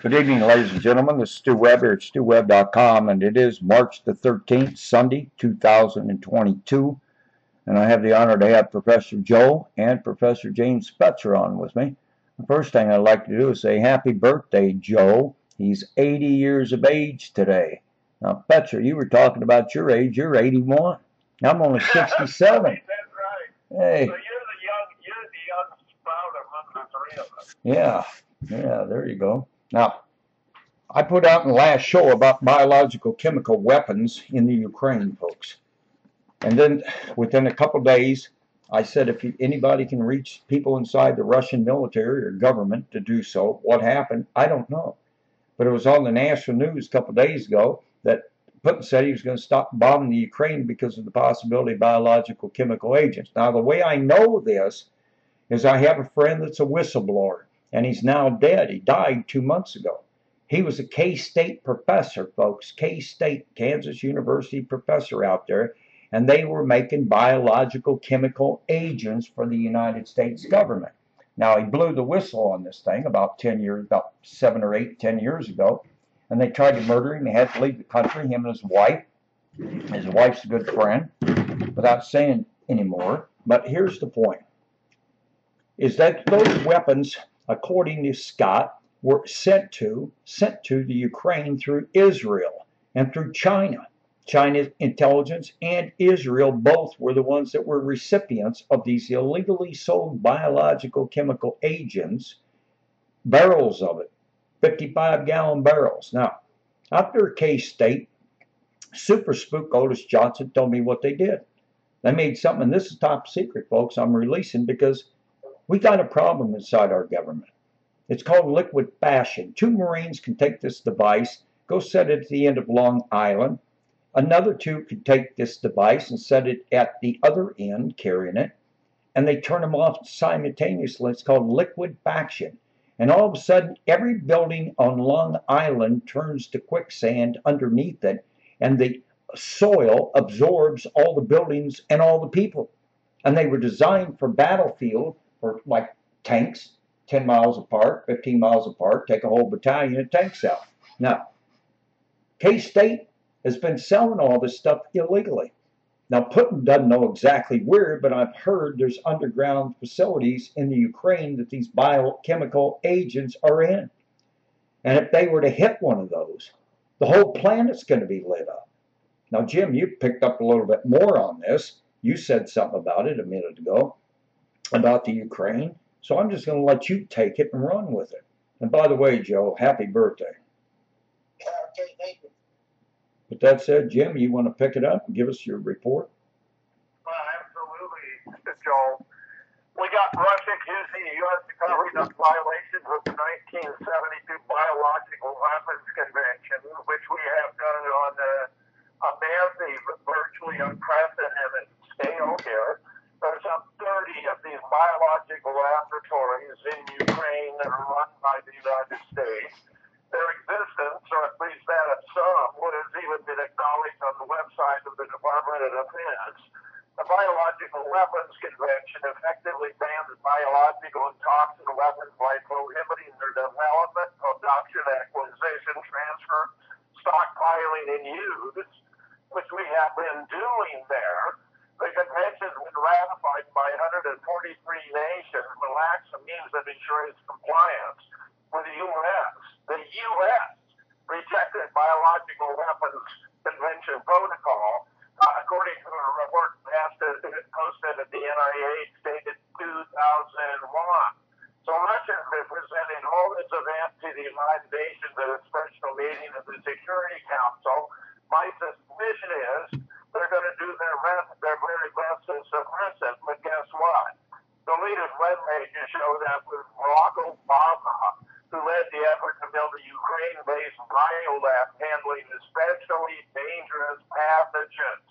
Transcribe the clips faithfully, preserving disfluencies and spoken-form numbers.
Good evening, ladies and gentlemen. This is Stu Webb here at stu webb dot com, and it is March the thirteenth, Sunday, two thousand twenty-two. And I have the honor to have Professor Joe and Professor James Spetzer on with me. The first thing I'd like to do is say happy birthday, Joe. He's eighty years of age today. Now, Spetzer, you were talking about your age. You're eighty-one. I'm only sixty-seven. That's right. Hey. So you're the young, you're the young sprout among the three of us. Yeah, yeah, there you go. Now, I put out in the last show about biological chemical weapons in the Ukraine, folks. And then within a couple days, I said if anybody can reach people inside the Russian military or government to do so, what happened, I don't know. But it was on the national news a couple days ago that Putin said he was going to stop bombing the Ukraine because of the possibility of biological chemical agents. Now, the way I know this is I have a friend that's a whistleblower, and he's now dead. He died two months ago. He was a K-State professor, folks, K-State, Kansas University professor out there, and they were making biological chemical agents for the United States government. Now, he blew the whistle on this thing about ten years, about seven or eight, ten years ago, and they tried to murder him. He had to leave the country, him and his wife. His wife's a good friend, without saying anymore. But here's the point, is that those weapons, according to Scott, were sent to sent to the Ukraine through Israel and through China. China's intelligence and Israel both were the ones that were recipients of these illegally sold biological chemical agents, barrels of it, fifty-five gallon barrels. Now, after K-State, Super Spook Otis Johnson told me what they did. They made something, and this is top secret, folks, I'm releasing because we got a problem inside our government. It's called liquid fashion. Two Marines can take this device, go set it at the end of Long Island. Another two can take this device and set it at the other end, carrying it, and they turn them off simultaneously. It's called liquid fashion. And all of a sudden, every building on Long Island turns to quicksand underneath it, and the soil absorbs all the buildings and all the people. And they were designed for battlefield, for like tanks, ten miles apart, fifteen miles apart, take a whole battalion of tanks out. Now, K-State has been selling all this stuff illegally. Now, Putin doesn't know exactly where, but I've heard there's underground facilities in the Ukraine that these biochemical agents are in. And if they were to hit one of those, the whole planet's going to be lit up. Now, Jim, you picked up a little bit more on this. You said something about it a minute ago, about the Ukraine. So I'm just going to let you take it and run with it. And by the way, Joe, happy birthday. Okay, thank you. With that said, Jim, you want to pick it up and give us your report? Well, absolutely, Joel. We got Russia accusing the U S of covering up violations of the nineteen seventy-two Biological Weapons Convention, which we have done on a, a massive, virtually unprecedented scale here. There's some thirty of these biological laboratories in Ukraine that are run by the United States. Their existence, or at least that of some, would have even been acknowledged on the website of the Department of Defense. The Biological Weapons Convention effectively bans biological and toxic weapons by prohibiting their development, production, acquisition, transfer, stockpiling, and use, which we have been doing there. The convention has been ratified by one hundred forty-three nations, but lacks a means of ensuring its compliance with the U S. The U S rejected Biological Weapons Convention protocol, uh, according to a report posted at the N I H dated two thousand one. So Russia has been presenting all this event to the United Nations at a special meeting of the Security Council. My suspicion is they're going to do their, best, their very best to suppress it, but guess what? The latest web pages show that with Barack Obama, who led the effort to build a Ukraine-based biolab handling especially dangerous pathogens.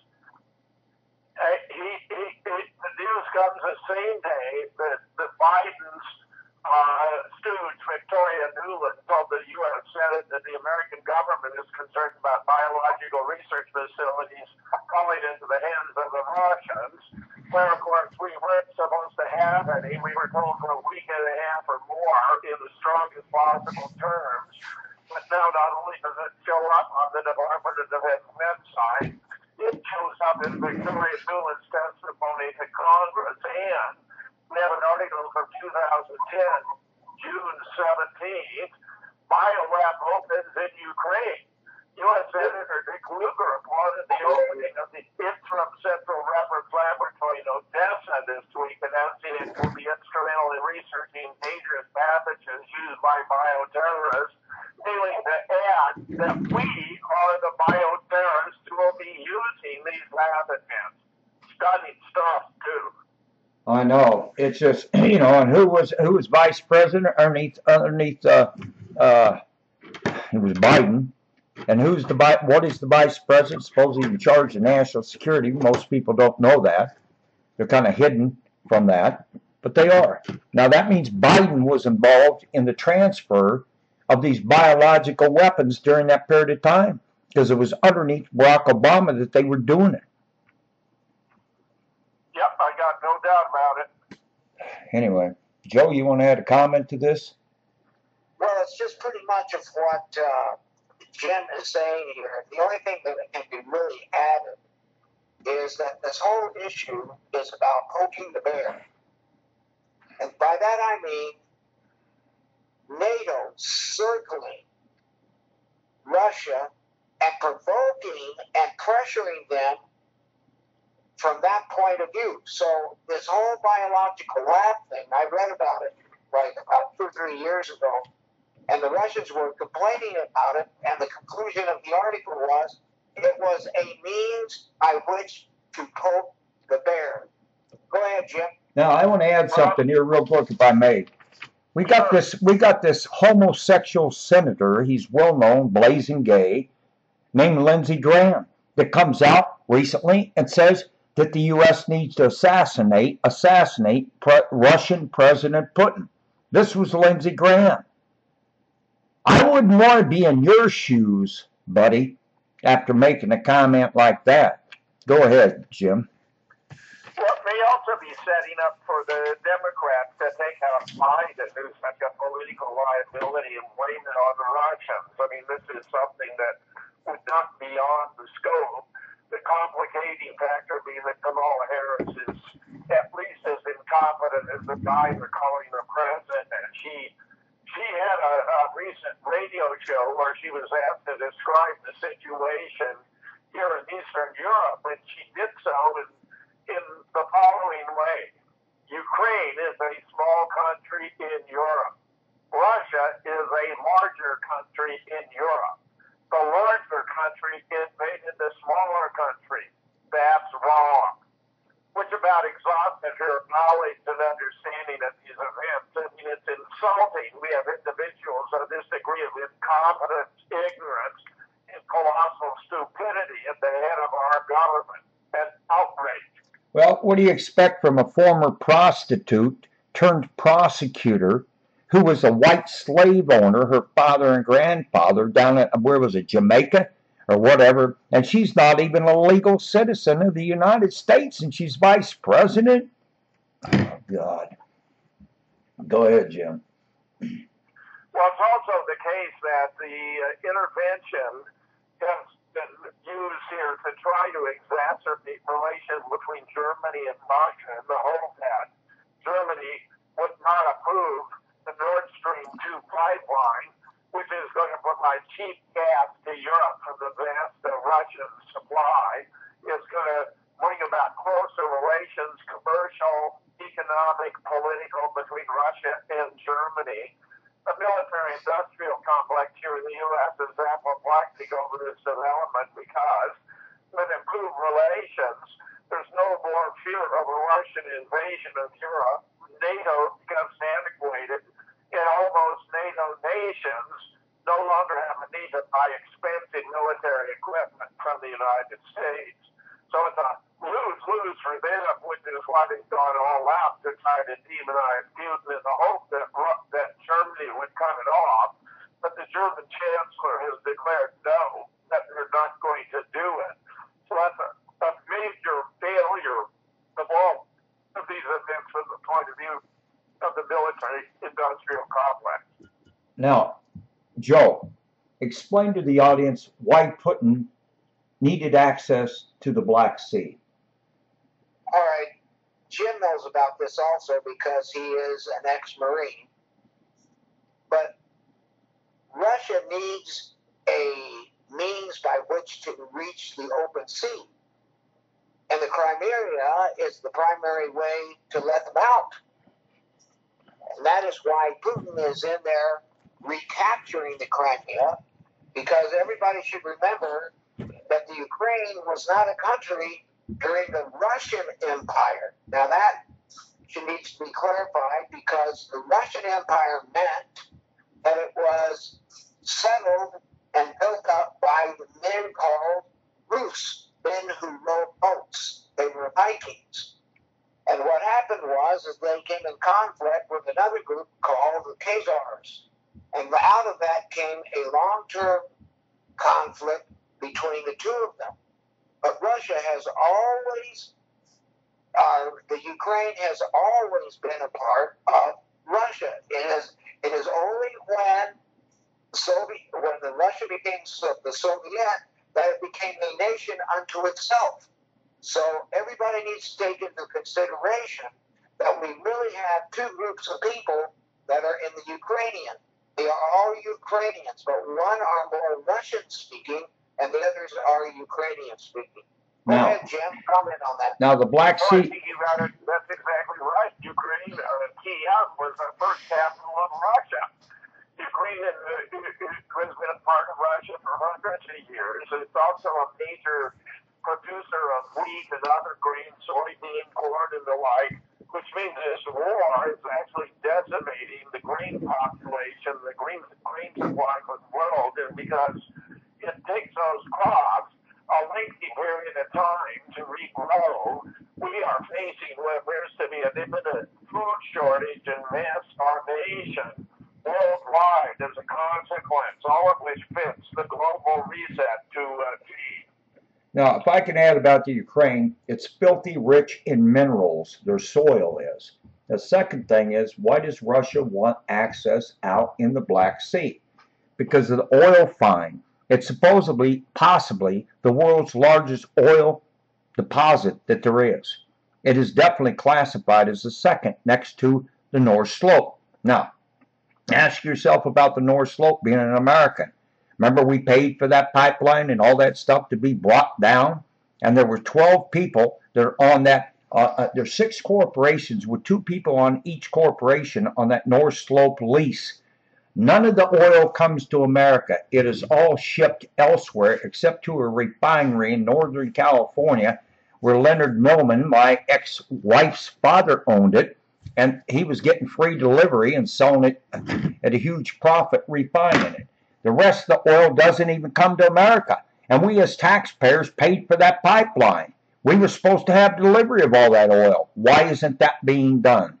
Uh, he, he, he, the news comes the same day that, that Biden's uh, stooge, Victoria Nuland, told the U S Senate that the American government is concerned about biological research facilities falling into the hands of the Russians, where, of course, we weren't supposed to have any. We were told for a week and a half or more in the strongest possible terms now not only does it show up on the Department of Defense website, it shows up in Victoria Nuland's testimony to Congress, and we have an article from two thousand ten, June seventeenth, biolab opens in Ukraine. U S Senator Dick Lugar applauded the opening of the interim Central Reference Laboratory in Odessa this week, announcing it will be instrumental in researching dangerous pathogens used by bioterrorists, failing to add that we are the bioterrorists who will be using these pathogens. Stunning stuff, too. I know. It's just, you know, and who was who was vice president underneath underneath uh uh it was Biden. And who's the what is the vice president? Supposedly in charge of national security. Most people don't know that. They're kind of hidden from that, but they are. Now that means Biden was involved in the transfer of these biological weapons during that period of time, because it was underneath Barack Obama that they were doing it. Yep, I got no doubt about it. Anyway, Joe, you want to add a comment to this? Well, it's just pretty much of what uh, Jim is saying here. The only thing that can be really added is that this whole issue is about poking the bear. And by that I mean NATO circling Russia and provoking and pressuring them from that point of view. So this whole biological lab thing, I read about it like about two or three years ago, and the Russians were complaining about it, and the conclusion of the article was it was a means by which to poke the bear. Go ahead, Jim. Now I want to add something here real quick, if I may. We got this we got this homosexual senator, he's well known, blazing gay, named Lindsey Graham, that comes out recently and says that the U S needs to assassinate assassinate pre- Russian President Putin. This was Lindsey Graham. I wouldn't want to be in your shoes, buddy, after making a comment like that. Go ahead, Jim. Well, it may also be setting up for the Democrats to take out Biden, who's such a political liability, and blame it on the Russians. I mean, this is something that would not be on the scope. The complicating factor being that Kamala Harris is at least as incompetent as the guy they're calling the president. And she she had a, a recent radio show where she was asked to describe the situation here in Eastern Europe, and she did so in, in the following way. Ukraine is a small country in Europe. Russia is a larger country in Europe. The larger country invaded the smaller country. That's wrong. Which about exhausted her knowledge and understanding of these events. I mean, it's insulting. We have individuals of this degree of incompetence, ignorance, and colossal stupidity at the head of our government. That's outrage. Well, what do you expect from a former prostitute turned prosecutor who was a white slave owner, her father and grandfather, down at, where was it, Jamaica or whatever, and she's not even a legal citizen of the United States, and she's vice president? Oh, God. Go ahead, Jim. Well, it's also the case that the uh, intervention has been used here to try to exacerbate relations between Germany and Russia, and the hope that Germany would not approve the Nord Stream two pipeline, which is going to provide cheap gas to Europe from the vast uh, Russian supply, is going to bring about closer relations, commercial, economic, political, between Russia and Germany. The military-industrial complex here in the U S is apoplectic over this development because with improved relations, there's no more fear of a Russian invasion of Europe. NATO becomes antiquated, and almost NATO nations no longer have a need to buy expensive military equipment from the United States. So it's a lose-lose for them, which is why they've gone all out to try to demonize Putin in the hope that, that Germany would cut it off. But the German chancellor has declared no, that they're not going to do it. So that's a, a major failure of all of these events from the point of view of the military-industrial complex. Now, Joe, explain to the audience why Putin needed access to the Black Sea. All right. Jim knows about this also because he is an ex-Marine. But Russia needs a means by which to reach the open sea. And the Crimea is the primary way to let them out. And that is why Putin is in there recapturing the Crimea, because everybody should remember that the Ukraine was not a country during the Russian Empire. Now that should needs to be clarified, because the Russian Empire meant that it was settled and built up by the men called Rus, men who rowed boats. They were Vikings. And what happened was is they came in conflict with another group called the Khazars. And out of that came a long-term conflict between the two of them. But Russia has always, uh, the Ukraine has always been a part of Russia. It is, it is only when Soviet, when the Russia became the Soviet, that it became a nation unto itself. So everybody needs to take into consideration that we really have two groups of people that are in the Ukrainian. They are all Ukrainians, but one are more Russian-speaking, and the others are Ukrainian-speaking. Go Now, ahead, Jim. Comment on that. now the Black Well, I Sea. think you got it. That's exactly right. Ukraine, uh, Kiev was the first capital of Russia. Ukraine uh, has been a part of Russia for hundreds of years. It's also a major producer of wheat and other grains, soybean, corn, and the like, which means this war is actually decimating the grain population, the grain, grain supply of the world, and because it takes those crops a lengthy period of time to regrow, we are facing what appears to be an imminent food shortage and mass starvation worldwide as a consequence, all of which fits the global reset to uh, G. Now, if I can add about the Ukraine, it's filthy rich in minerals, their soil is. The second thing is, why does Russia want access out in the Black Sea? Because of the oil find. It's supposedly, possibly, the world's largest oil deposit that there is. It is definitely classified as the second next to the North Slope. Now, ask yourself about the North Slope being an American. Remember, we paid for that pipeline and all that stuff to be brought down? And there were twelve people that are on that. Uh, uh, there's six corporations with two people on each corporation on that North Slope lease. None of the oil comes to America. It is all shipped elsewhere, except to a refinery in Northern California, where Leonard Millman, my ex-wife's father, owned it. And he was getting free delivery and selling it at a huge profit, refining it. The rest of the oil doesn't even come to America. And we as taxpayers paid for that pipeline. We were supposed to have delivery of all that oil. Why isn't that being done?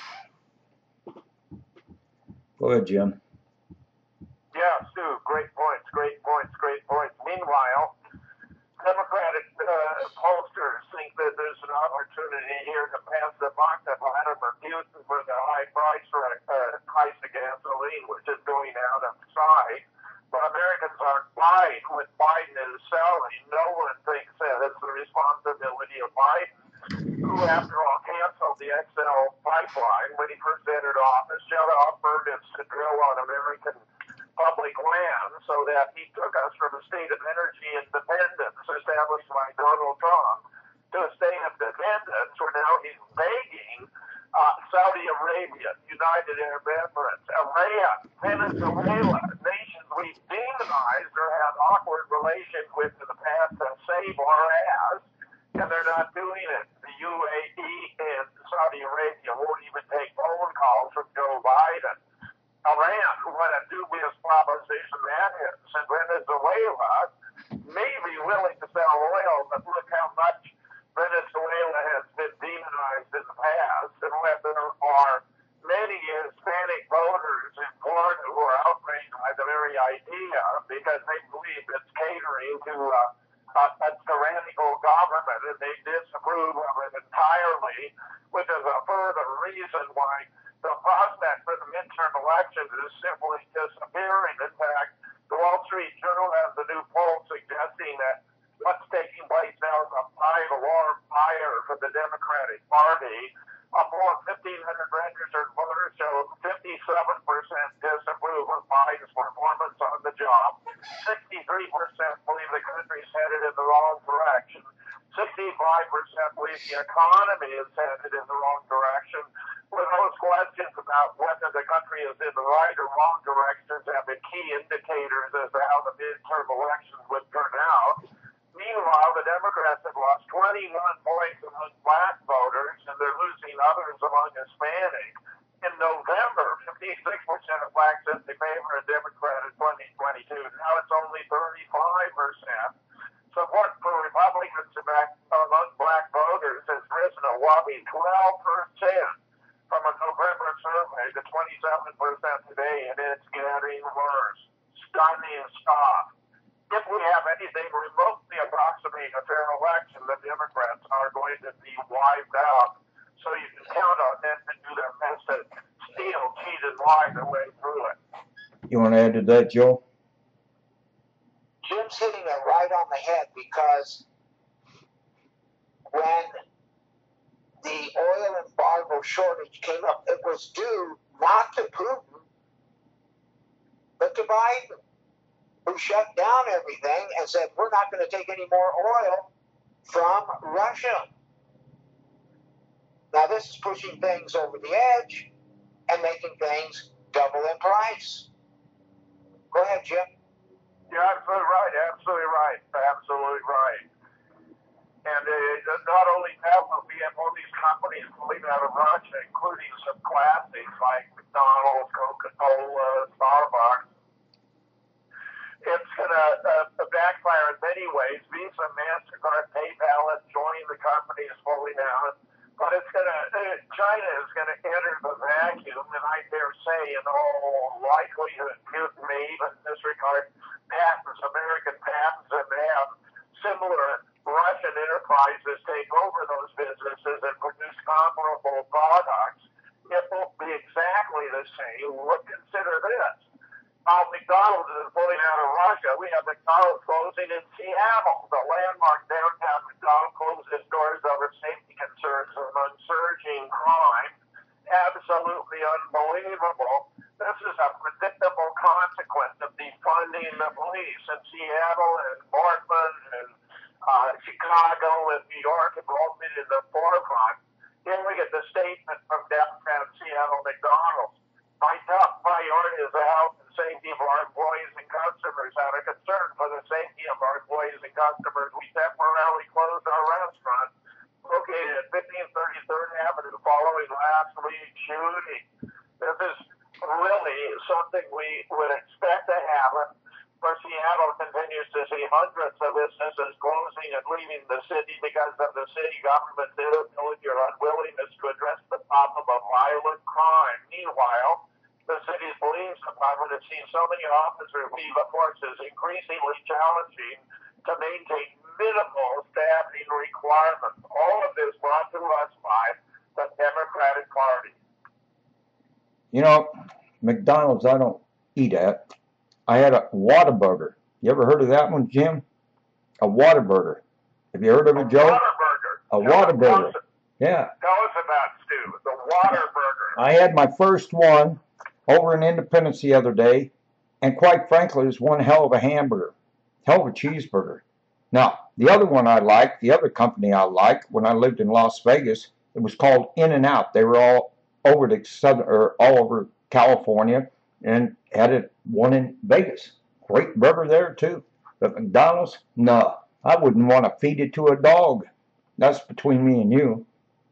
Go ahead, Jim. Yeah, Stu, great points, great points, great points. Meanwhile, Democratic uh, pollsters think that there's an opportunity here to pass the buck to Vladimir Putin for the high price for uh, price of gasoline, which is going out of sight. But Americans aren't buying what Biden is selling. No one thinks that it's the responsibility of Biden, who, after all, canceled the X L pipeline when he first entered office, shut off permits to drill on American public land, so that he took us from a state of energy independence established by Donald Trump to a state of dependence where now he's begging uh, Saudi Arabia, United Arab Emirates, Iran, Venezuela, nations we've demonized or had awkward relations with in the past to save our ass, and they're not doing it. The U A E and Saudi Arabia won't even take phone calls from Joe Biden. Iran, what a dubious proposition that is. And Venezuela may be willing to sell oil, but look how much Venezuela has been demonized in the past, and when there are many Hispanic voters in Florida who are outraged by the very idea because they believe it's catering to uh, a, a tyrannical government, and they disapprove of it entirely, which is a further reason why the prospect for the midterm elections is simply disappearing. In fact, the Wall Street new poll suggesting that what's taking place now is a five-alarm fire for the Democratic Party. Of more fifteen hundred registered voters show fifty-seven percent disapprove of Biden's performance on the job. sixty-three percent believe the country's headed in the wrong direction. sixty-five percent believe the economy is headed in the wrong direction. With those questions about whether the country is in the right or wrong directions have been key indicators as to how the midterm elections would turn out. Meanwhile, the Democrats have lost twenty-one points among black voters, and they're losing others among Hispanic. In November, fifty-six percent of blacks said they favor a Democrat in twenty twenty-two. Now it's only thirty-five percent. Support for Republicans among black voters has risen a whopping twelve percent from a November survey to twenty-seven percent today, and it's getting worse. Stunning stuff. If we have anything remotely approximating a fair election, the Democrats are going to be wiped out. So you can count on them to do their best to steal, cheat, and lie their way through it. You want to add to that, Joe? Jim's hitting it right on the head, because when the oil embargo shortage came up, it was due not to Putin, but to Biden, who shut down everything and said, we're not going to take any more oil from Russia. Now, this is pushing things over the edge and making things double in price. Go ahead, Jim. You're absolutely right, absolutely right, absolutely right. And uh, not only that, but we have all these companies pulling out of Russia, including some classics like McDonald's, Coca-Cola, Starbucks. It's going to uh, backfire in many ways. Visa, MasterCard, PayPal have joined the companies fully now. But it's going to, uh, China is going to enter the vacuum, and I dare say, in all likelihood, Putin may even disregard patents, American patents, and have similar Russian enterprises take over those businesses and produce comparable products. It won't be exactly the same. Look, consider this. Uh, McDonald's is pulling out of Russia. We have McDonald's closing in Seattle. The landmark downtown McDonald's closed its doors over safety concerns among surging crime. Absolutely unbelievable. This is a predictable consequence of defunding the police in Seattle and Portland and uh, Chicago and New York have all been in the forefront. Here we get the statement from downtown Seattle McDonald's. My top priority is the health and safety of our employees and customers. Out of concern for the safety of our employees and customers, we temporarily closed our restaurant located at fifteen thirty-third Avenue following last week's shooting. This is really something we would expect to happen, where Seattle continues to see hundreds of businesses closing and leaving the city because of the city government's inability or unwillingness to address the problem of violent crime. Meanwhile, the city's police department has seen so many officers leave the forces increasingly challenging to maintain minimal staffing requirements. All of this brought to us by the Democratic Party. You know, McDonald's I don't eat at. I had a Whataburger. You ever heard of that one, Jim? A Whataburger. Have you heard of it, Joe? A Whataburger. A Whataburger. Yeah. Tell us about Stu, the Whataburger. I had my first one over in Independence the other day, and quite frankly, it was one hell of a hamburger, hell of a cheeseburger. Now, the other one I liked, the other company I liked when I lived in Las Vegas, it was called In-N-Out. They were all over the southern, or all over California, and had it one in Vegas. Great burger there too. But McDonald's, no, I wouldn't want to feed it to a dog. That's between me and you.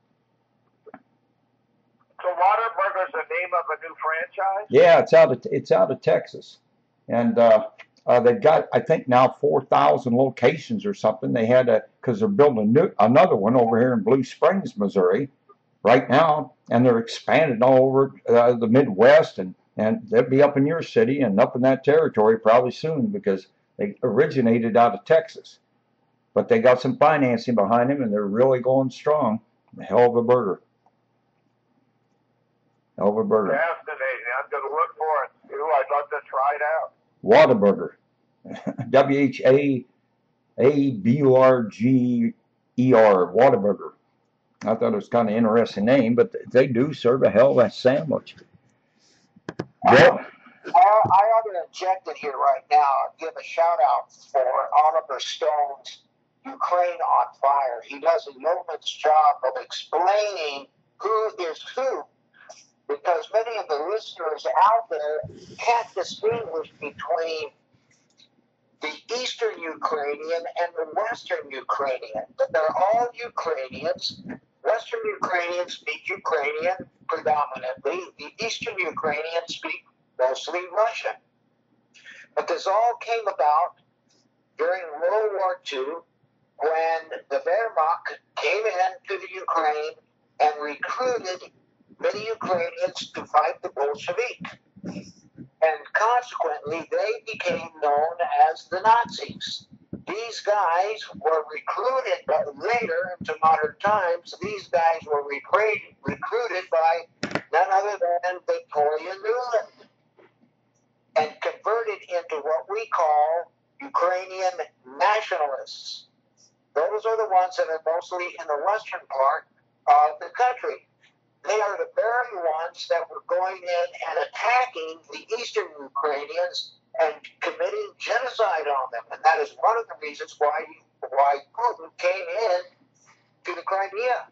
So Whataburger's the name of a new franchise? Yeah, it's out of it's out of Texas, and uh, uh, they've got I think now four thousand locations or something. They had a because they're building a new, another one over here in Blue Springs, Missouri, right now, and they're expanding all over uh, the Midwest, and and they'll be up in your city and up in that territory probably soon because they originated out of Texas, but they got some financing behind them, and they're really going strong. A hell of a burger. Over burger. Fascinating. I'm going to look for it too. I'd love to try it out. Whataburger. W H A A B U R G E R, Whataburger. I thought it was kind of an interesting name, but they do serve a hell of a sandwich. Joe? I, I ought to inject it here right now and give a shout out for Oliver Stone's Ukraine on Fire. He does a yeoman's job of explaining who is who, because many of the listeners out there can't distinguish between the Eastern Ukrainian and the Western Ukrainian. But they're all Ukrainians. Western Ukrainians speak Ukrainian predominantly. The Eastern Ukrainians speak mostly Russian. But this all came about during World War Two when the Wehrmacht came into the Ukraine and recruited many Ukrainians to fight the Bolshevik. And consequently, they became known as the Nazis. These guys were recruited, but later into modern times, these guys were recruited, recruited by none other than Victoria Nuland and converted into what we call Ukrainian nationalists. Those are the ones that are mostly in the western part of the country. They are the very ones that were going in and attacking the eastern Ukrainians and committing genocide on them. And that is one of the reasons why why Putin came in to the Crimea.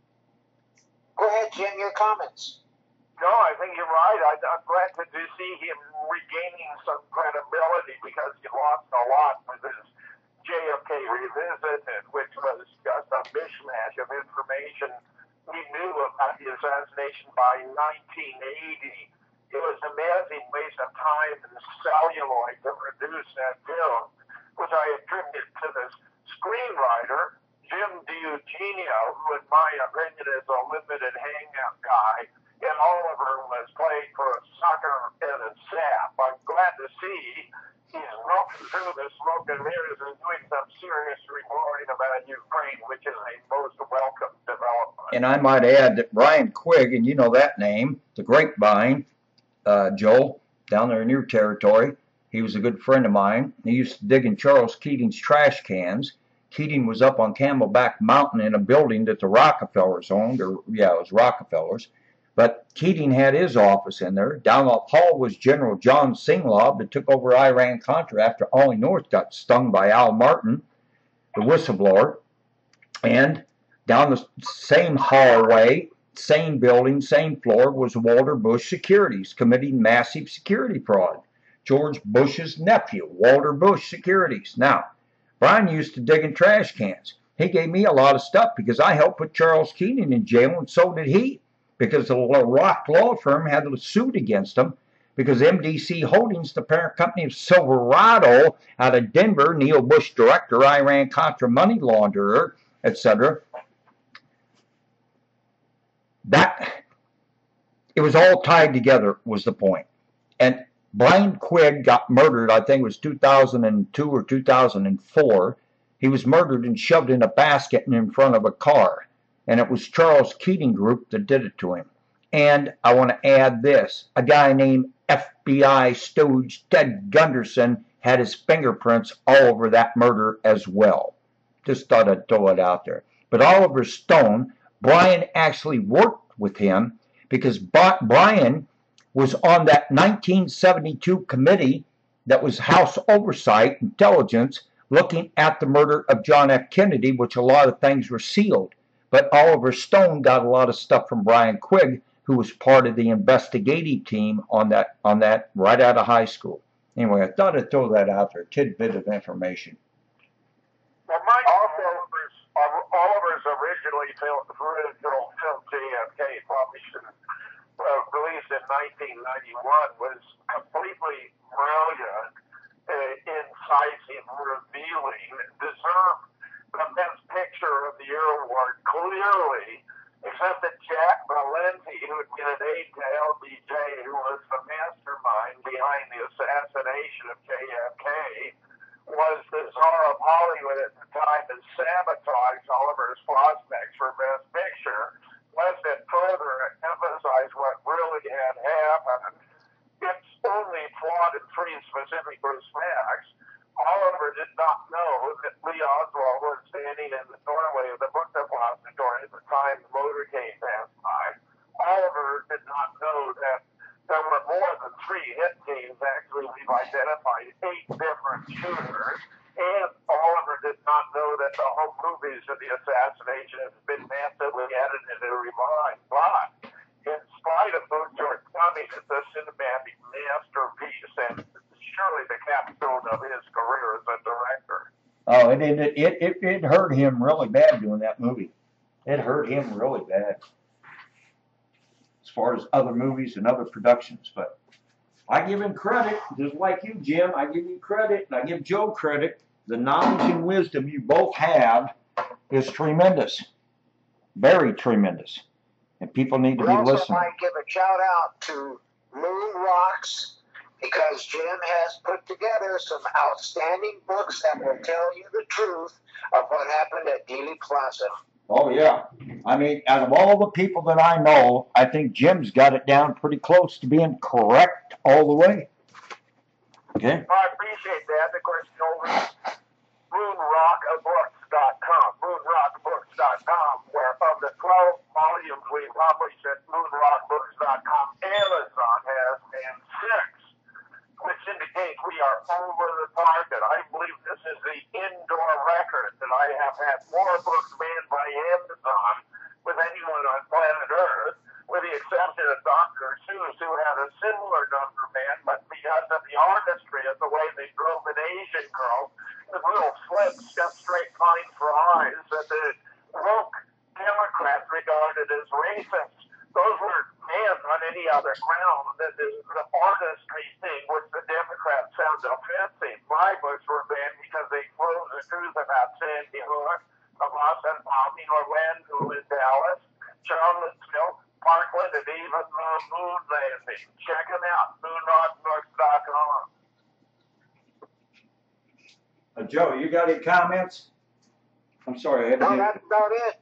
Go ahead, Jim, your comments. No, I think you're right. I, I'm glad to, to see him regaining some credibility because he lost a lot with his J F K Revisited, which was just a mishmash of information we knew about the assassination by nineteen eighty. It was an amazing waste of time and celluloid to produce that film, which I attribute to this screenwriter, Jim DiEugenio, who in my opinion is a limited hangout guy, and Oliver was playing for a sucker and a sap. I'm glad to see he's broken through the smoke and mirrors and doing some serious reporting about Ukraine, which is a most welcome development. And I might add that Brian Quigg, and you know that name, the Grapevine, uh, Joel, down there in your territory, he was a good friend of mine. He used to dig in Charles Keating's trash cans. Keating was up on Camelback Mountain in a building that the Rockefellers owned, or yeah, it was Rockefellers. But Keating had his office in there. Down the hall was General John Singlaub that took over Iran-Contra after Ollie North got stung by Al Martin, the whistleblower. And down the same hallway, same building, same floor was Walter Bush Securities committing massive security fraud. George Bush's nephew, Walter Bush Securities. Now, Brian used to dig in trash cans. He gave me a lot of stuff because I helped put Charles Keating in jail, and so did he, because the Rock Law Firm had a suit against him because M D C Holdings, the parent company of Silverado out of Denver, Neil Bush director, Iran-Contra money launderer, et cetera, that, it was all tied together was the point. And Brian Quigg got murdered, I think it was two thousand two or two thousand four. He was murdered and shoved in a basket and in front of a car. And it was Charles Keating Group that did it to him. And I want to add this. A guy named F B I stooge Ted Gunderson had his fingerprints all over that murder as well. Just thought I'd throw it out there. But Oliver Stone, Brian actually worked with him because Brian was on that nineteen seventy-two committee that was House Oversight Intelligence looking at the murder of John F. Kennedy, which a lot of things were sealed. But Oliver Stone got a lot of stuff from Brian Quigg, who was part of the investigative team on that, on that right out of high school. Anyway, I thought I'd throw that out there, a tidbit of information. Well, Mike Oliver's, Oliver's originally film, original film J F K, published and uh, released in nineteen ninety-one, was completely brilliant, uh, incisive, revealing, deserved the Best Picture of the Year award clearly, except that Jack Valenti, who had been an aide to L B J, who was the mastermind behind the assassination of J F K, was the czar of Hollywood at the time and sabotaged Oliver's prospects for Best Picture, lest it further emphasize what really had happened. It's only flawed in three specific respects. Oliver did not know that Lee Oswald was standing in the doorway of the book depository at the time the motorcade passed by. Oliver did not know that there were more than three hit teams. Actually, we've identified eight different shooters. And Oliver did not know that the home movies of the assassination has been massively edited and refined. But in spite of those shortcomings, it's a cinematic masterpiece, and surely the capstone of his career as a director. Oh, it it it it, it hurt him really bad doing that movie. It hurt him really bad, as far as other movies and other productions. But I give him credit, just like you, Jim. I give you credit, and I give Joe credit. The knowledge and wisdom you both have is tremendous, very tremendous, and people need to We be also listening. might give a shout out to Moon Rocks, because Jim has put together some outstanding books that will tell you the truth of what happened at Dealey Plaza. Oh, yeah. I mean, out of all the people that I know, I think Jim's got it down pretty close to being correct all the way. Okay? I appreciate that. Of course, you know, moon rock books dot com, moon rock books dot com, where of the twelve volumes we published at moon rock books dot com, Amazon has and six, which indicates we are over the target. I believe this is the indoor record that I have had more books banned by Amazon with anyone on planet Earth, with the exception of Doctor Seuss, who had a similar number banned, but because of the artistry of the way they drove an Asian girl with little slits, just straight lines for eyes, that the woke Democrats regarded as racist. Those were banned on any other ground. That is the artistry thing, which the Democrats found offensive. My books were banned because they closed the truth about Sandy Hook, the Boston bombing, Orlando and Dallas, Charlottesville, Parkland, and even the moon landing. Check them out, moon rock books dot com. Uh, Joe, you got any comments? I'm sorry, I had to No, do- that's about it.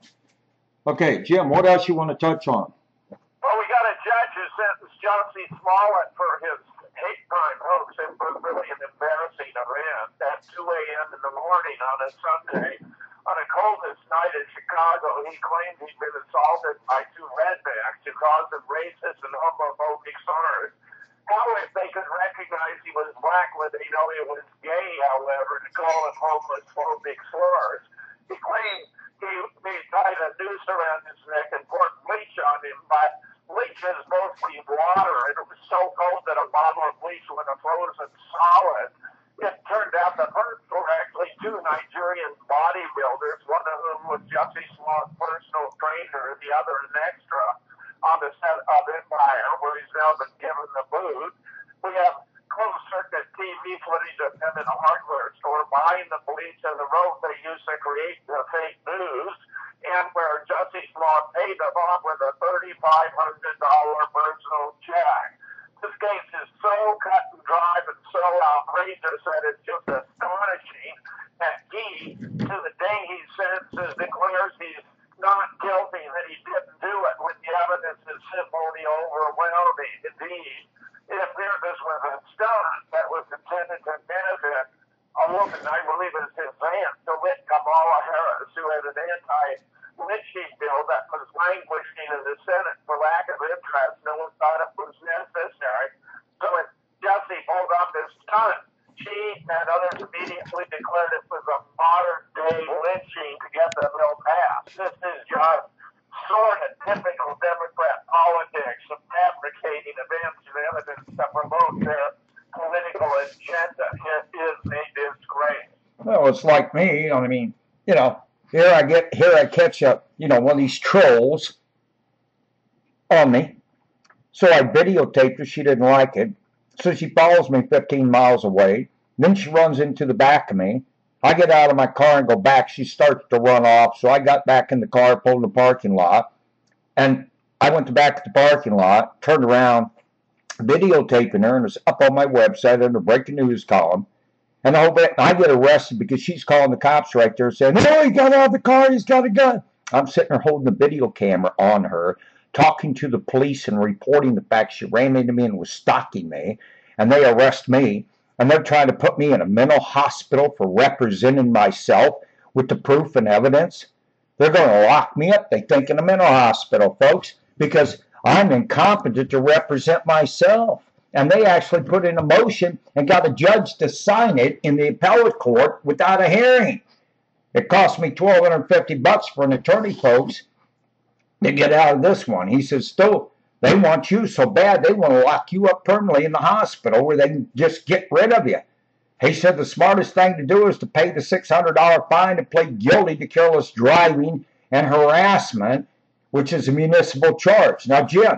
Okay, Jim, what else you want to touch on? Well, we got a judge who sentenced John C. Smollett for his hate crime hoax. It was really an embarrassing event at two a.m. in the morning on a Sunday. On a coldest night in Chicago, he claimed he'd been assaulted by two rednecks who caused him racist and homophobic slurs. How if they could recognize he was black when they know he was gay, however, to call him homophobic slurs? He claimed he, he tied a noose around his neck and poured bleach on him, but bleach is mostly water, and it was so cold that a bottle of bleach went a frozen solid. It turned out the first were actually two Nigerian bodybuilders, one of whom was Jussie Smollett's personal trainer, and the other an extra on the set of Empire, where he's now been given the boot. We have closed-circuit T V footage of him in a hardware store buying the bleach and the rope they used to create the fake news, and where Jussie Smollett paid them off with a thirty-five hundred dollars personal check. This case is so cut and dry and so outrageous that it's just astonishing that he, to the day he sentences, declares he's not guilty, that he didn't do it, when the evidence is simply overwhelming. Indeed, it appears this was a stunt that was intended to benefit a woman, I believe it's his aunt, to wit Kamala Harris, who had an anti-lynching bill that was languishing in the Senate for lack of interest. No one thought it was necessary. So when Jussie pulled off this stunt, she and others immediately declared it was a modern-day lynching to get the bill passed. This is just sort of typical Democrat politics of fabricating events and evidence to promote their political agenda. It is a disgrace. Well, it's like me. I mean, you know, here I get, here I catch up, you know, one of these trolls on me. So I videotaped her. She didn't like it. So she follows me fifteen miles away. Then she runs into the back of me. I get out of my car and go back. She starts to run off. So I got back in the car, pulled in the parking lot. And I went to back at the parking lot, turned around, videotaping her, and it's up on my website under breaking news column. And I, hope it, I get arrested because she's calling the cops right there saying, "Oh, he got out of the car, he's got a gun." I'm sitting there holding the video camera on her, talking to the police and reporting the fact she ran into me and was stalking me. And they arrest me. and they're trying to put me in a mental hospital for representing myself with the proof and evidence. They're going to lock me up, they think, in a mental hospital, folks, because I'm incompetent to represent myself. And they actually put in a motion and got a judge to sign it in the appellate court without a hearing. It cost me twelve hundred fifty bucks for an attorney, folks, to get out of this one. He says, still, they want you so bad, they want to lock you up permanently in the hospital where they can just get rid of you. He said the smartest thing to do is to pay the six hundred dollar fine and plead guilty to careless driving and harassment, which is a municipal charge. Now, Jim,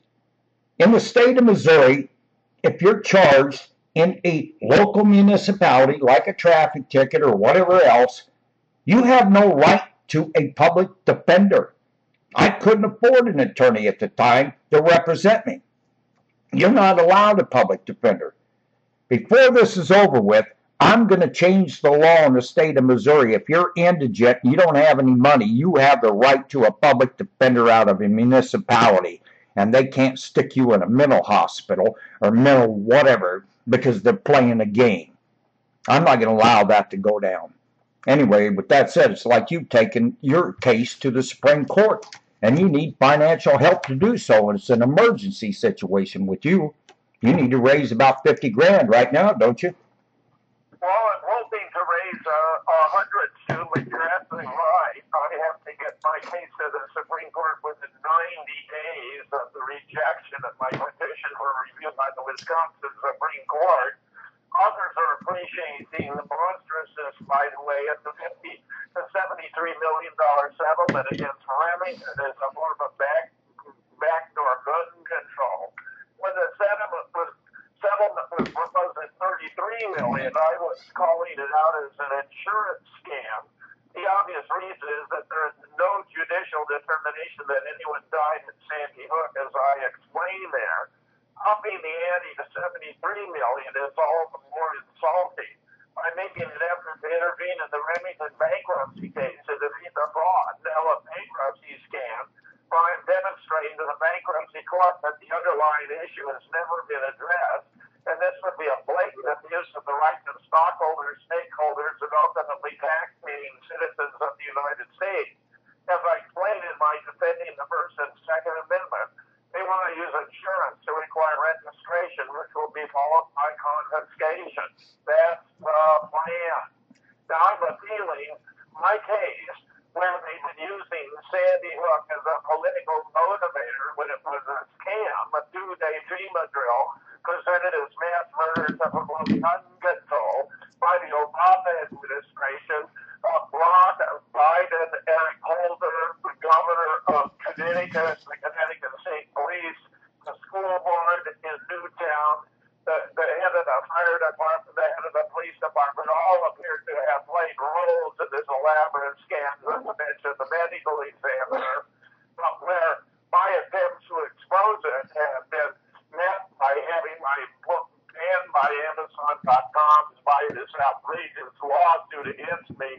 in the state of Missouri, if you're charged in a local municipality, like a traffic ticket or whatever else, you have no right to a public defender. I couldn't afford an attorney at the time to represent me. You're not allowed a public defender. Before this is over with, I'm going to change the law in the state of Missouri. If you're indigent and you don't have any money, you have the right to a public defender out of a municipality. And they can't stick you in a mental hospital or mental whatever because they're playing a game. I'm not going to allow that to go down. Anyway, with that said, it's like you've taken your case to the Supreme Court, and you need financial help to do so, and it's an emergency situation with you. You need to raise about fifty grand right now, don't you? Well, I'm hoping to raise a uh, hundred soon, but you're absolutely right. I have to get my case to the Supreme Court within ninety days of the rejection of my petition for review by the Wisconsin Supreme Court. Others are appreciating the monstrousness, by the way, of the fifty to seventy-three million dollar settlement against Remington as a form of back, backdoor gun control. When the settlement was settlement was proposed at thirty-three million dollars, I was calling it out as an insurance scam. The obvious reason is that there is no judicial determination that anyone died at Sandy Hook, as I explained there. Upping the ante to seventy-three million dollars is all the more insulting. By making an effort to intervene in the Remington bankruptcy case to defeat the fraud, now a bankruptcy scam, I'm demonstrating to the bankruptcy court that the underlying issue has never been addressed, and this would be a blatant abuse of the rights of stockholders, stakeholders, and ultimately tax-paying citizens of the United States. As I explained in my defending the First and Second Amendment, they want to use insurance to require registration, which will be followed by confiscation. That's the plan. Now, I'm appealing my case where they've been using Sandy Hook as a political motivator when it was a scam, a two-day FEMA drill presented as mass murders of gun control by the Obama administration, a block of Biden, Eric Holder, the governor of Connecticut, the Connecticut State Police, the school board in Newtown, the, the head of the fire department, the head of the police department, all appeared to have played roles in this elaborate scam, not to mention the medical examiner, but where my attempts to expose it have been met by having my book banned by Amazon dot com by this outrageous lawsuit against me,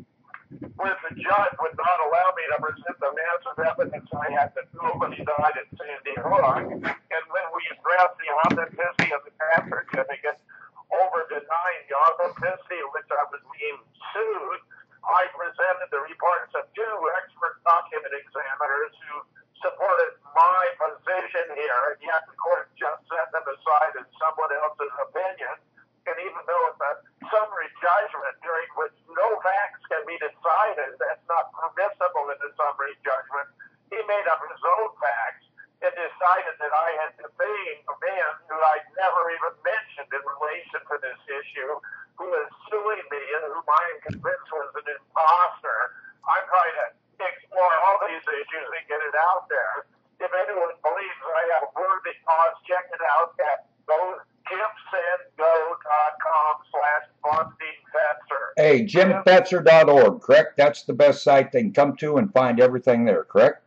where the judge would not allow me to present the massive evidence I had that nobody died at Sandy Hook. And when we addressed the authenticity of the death certificate over denying the authenticity of which I was being sued, I presented the reports of two expert document examiners who supported my position here, and yet the court just set them aside in someone else's opinion. And even though it's a summary judgment during which no facts can be decided, that's not permissible in a summary judgment, he made up his own facts and decided that I had defamed a man who I'd never even mentioned in relation to this issue, who is suing me and whom I am convinced was an imposter. I'm trying to explore all these issues and get it out there. If anyone believes I have a worthy cause, check it out at go gifts and go dot com slash funding Fetzer. Hey, jim fetzer dot org, correct? That's the best site they can come to and find everything there, correct?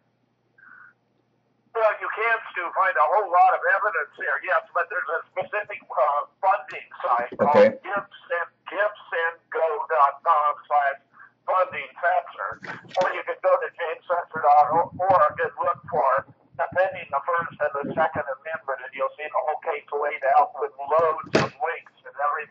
Well, you can, Stu, find a whole lot of evidence there, yes, but there's a specific uh, funding site okay. called gifts and go dot com slash funding Fetzer. Or you can go to james fetzer dot org and look for defending the First and the Second Amendment, and you'll see the whole case laid out with loads of links and everything.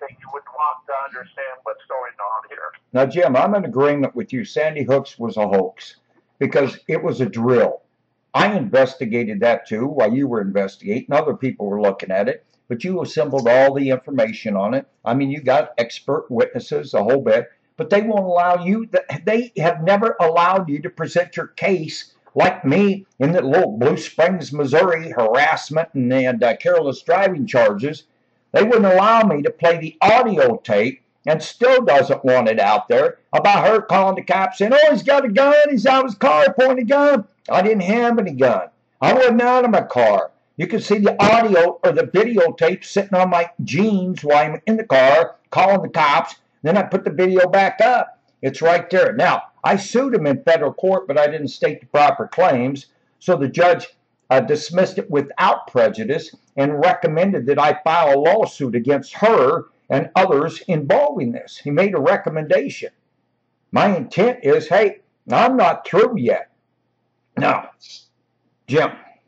want to understand what's going on here. Now, Jim, I'm in agreement with you. Sandy Hooks was a hoax because it was a drill. I investigated that too while you were investigating. Other people were looking at it, but you assembled all the information on it. I mean, you got expert witnesses, the whole bit, but they won't allow you, they have never allowed you to present your case like me in the little Blue Springs, Missouri, harassment and, and uh, careless driving charges. They wouldn't allow me to play the audio tape, and still doesn't want it out there, about her calling the cops saying, oh, he's got a gun, he's out of his car pointing a gun. I didn't have any gun. I wasn't out of my car. You can see the audio or the videotape sitting on my jeans while I'm in the car calling the cops. Then I put the video back up. It's right there. Now, I sued him in federal court, but I didn't state the proper claims. So the judge uh, dismissed it without prejudice and recommended that I file a lawsuit against her and others involving this. He made a recommendation. My intent is, hey, I'm not through yet. Now, Jim,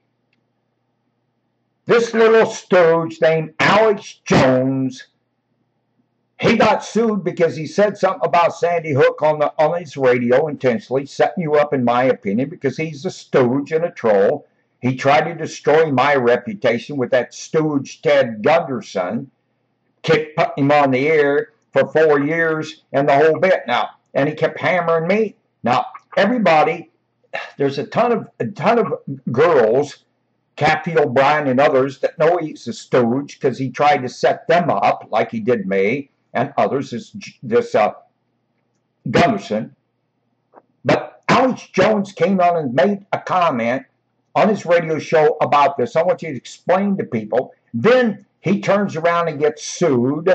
this little stooge named Alex Jones, he got sued because he said something about Sandy Hook on the on his radio intentionally, setting you up, in my opinion, because he's a stooge and a troll. He tried to destroy my reputation with that stooge Ted Gunderson, kept putting him on the air for four years and the whole bit now, and he kept hammering me. Now, everybody, there's a ton of a ton of girls, Kathy O'Brien and others, that know he's a stooge because he tried to set them up like he did me and others, this, this uh, Gunderson. But Alex Jones came on and made a comment on his radio show about this. I want you to explain to people. Then he turns around and gets sued.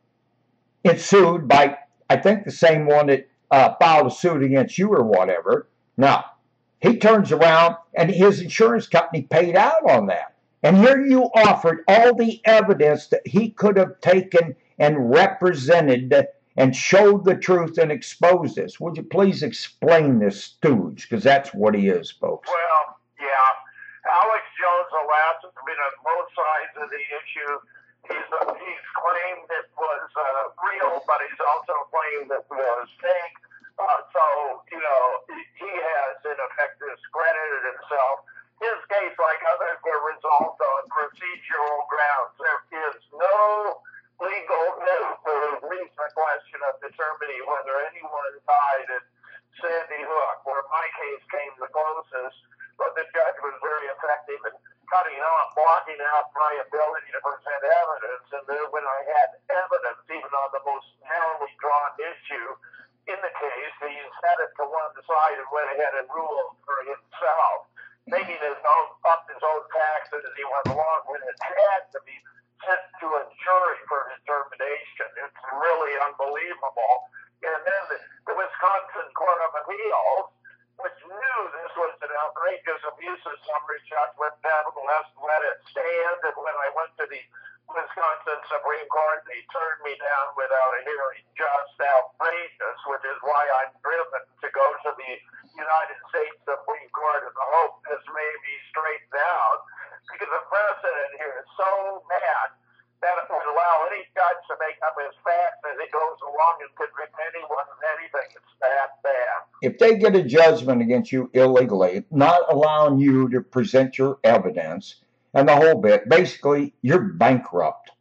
It's sued by, I think, the same one that uh, filed a suit against you or whatever. Now, he turns around and his insurance company paid out on that. And here you offered all the evidence that he could have taken and represented and showed the truth and exposed this. Would you please explain this stooge? Because that's what he is, folks. Well, yeah. Alex Jones, alas, has been on both sides of the issue. He's, uh, he's claimed it was uh, real, but he's also claimed it was fake. Uh, so, you know, he, he has, in effect, discredited himself. His case, like others, were resolved on procedural grounds. There is no legal method, at least a question of determining whether anyone died at Sandy Hook, where my case came the closest. But the judge was very effective in cutting off, blocking out my ability to present evidence. And then when I had evidence, even on the most narrowly drawn issue in the case, he set it to one side and went ahead and ruled for himself, making his own, up his own taxes as he went along when it had to be sent to a jury for determination. It's really unbelievable. And then the, the Wisconsin Court of Appeals, which knew this was an outrageous abuse of summary judgment, nevertheless let it stand. And when I went to the Wisconsin Supreme Court, they turned me down without a hearing. Just outrageous, which is why I'm driven to go to the United States Supreme Court in the hope this may be straightened out, because the precedent here is so bad that it would allow any judge to make up his facts as he goes along and convict anyone of anything. It's that bad. If they get a judgment against you illegally, not allowing you to present your evidence and the whole bit, basically, you're bankrupt.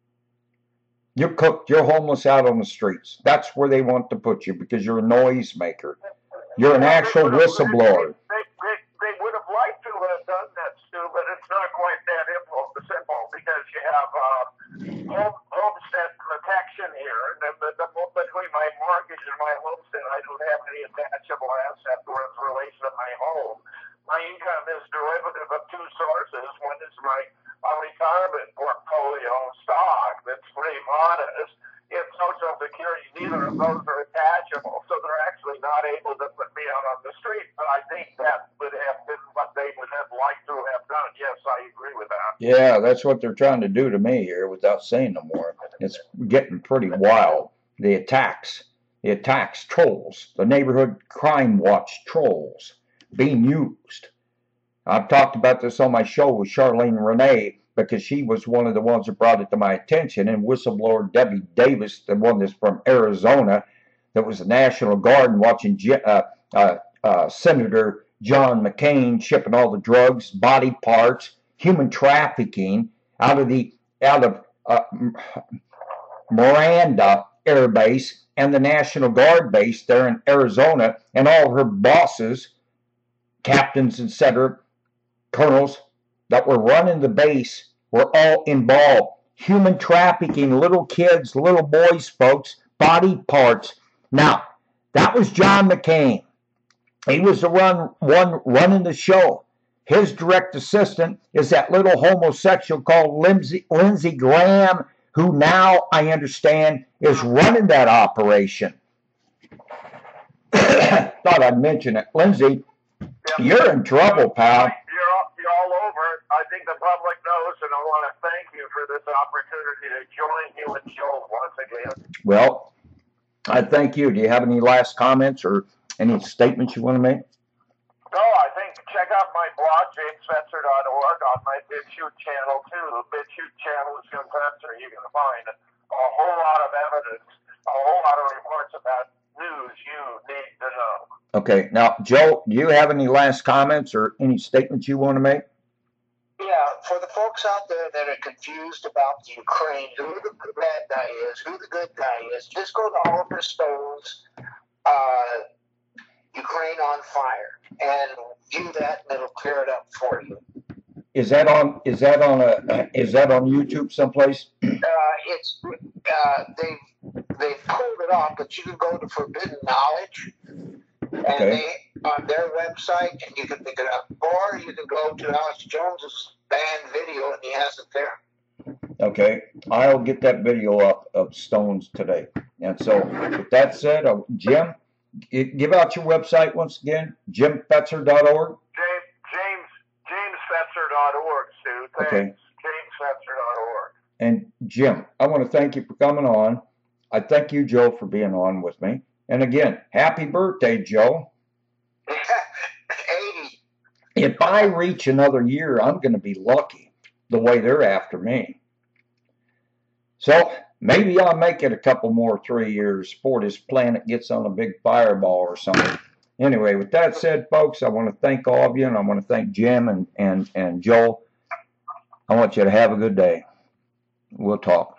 You're cooked. You're homeless out on the streets. That's where they want to put you because you're a noisemaker. You're an actual whistleblower. They, they, they would have liked to have done that, Stu, but it's not quite that simple because you have uh, home, homestead protection here. And then the, the, between my mortgage and my homestead, I don't have any attachable asset worth relation to my home. My income is derivative of two sources. One is my uh, retirement portfolio stock that's pretty modest. It's Social Security. Neither of those are attachable, so they're actually not able to put me out on the street. But I think that would have been what they would have liked to have done. Yes, I agree with that. Yeah, that's what they're trying to do to me here without saying no more. It's getting pretty wild. The attacks, the attacks, trolls, the neighborhood crime watch trolls being used. I've talked about this on my show with Charlene Renee because she was one of the ones that brought it to my attention. And whistleblower Debbie Davis, the one that's from Arizona, that was the National Guard and watching uh, uh, uh, Senator John McCain shipping all the drugs, body parts, human trafficking out of the out of uh, Miranda Air Base and the National Guard base there in Arizona, and all her bosses, captains, et cetera, colonels that were running the base were all involved. Human trafficking, little kids, little boys, folks, body parts. Now, that was John McCain. He was the run, one running the show. His direct assistant is that little homosexual called Lindsey, Lindsey Graham, who now, I understand, is running that operation. Thought I'd mention it. Lindsey, Yeah. you're in trouble, pal. You're all, you're all over it. I think the public knows, and I want to thank you for this opportunity to join you and Joel once again. Well, I thank you. Do you have any last comments or any statements you want to make? No, I think check out my blog, james fetzer dot org, on my BitChute channel, too. The BitChute channel is Jim Fetzer. You can find a whole lot of evidence, a whole lot of reports about news you need to know. Okay. Now, Joe, do you have any last comments or any statements you want to make? Yeah, for the folks out there that are confused about the Ukraine, who the bad guy is, who the good guy is, just go to Oliver Stone's uh, Ukraine on Fire and view that, and it'll clear it up for you. Is that on? Is that on a? Is that on YouTube someplace? Uh, it's uh, they they pulled it off, but you can go to Forbidden Knowledge, and Okay. they on their website, and you can pick it up, or you can go to Alex Jones's band video, and he has it there. Okay, I'll get that video up of Stones today. And so, with that said, uh, Jim, g- give out your website once again, jim fetzer dot org. James, James, james fetzer dot org, Sue. Thanks. Okay. james fetzer dot org. And Jim, I want to thank you for coming on. I thank you, Joe, for being on with me. And again, happy birthday, Joe. eighty. If I reach another year, I'm going to be lucky the way they're after me. So maybe I'll make it a couple more three years before this planet gets on a big fireball or something. Anyway, with that said, folks, I want to thank all of you, and I want to thank Jim and, and, and Joel. I want you to have a good day. We'll talk.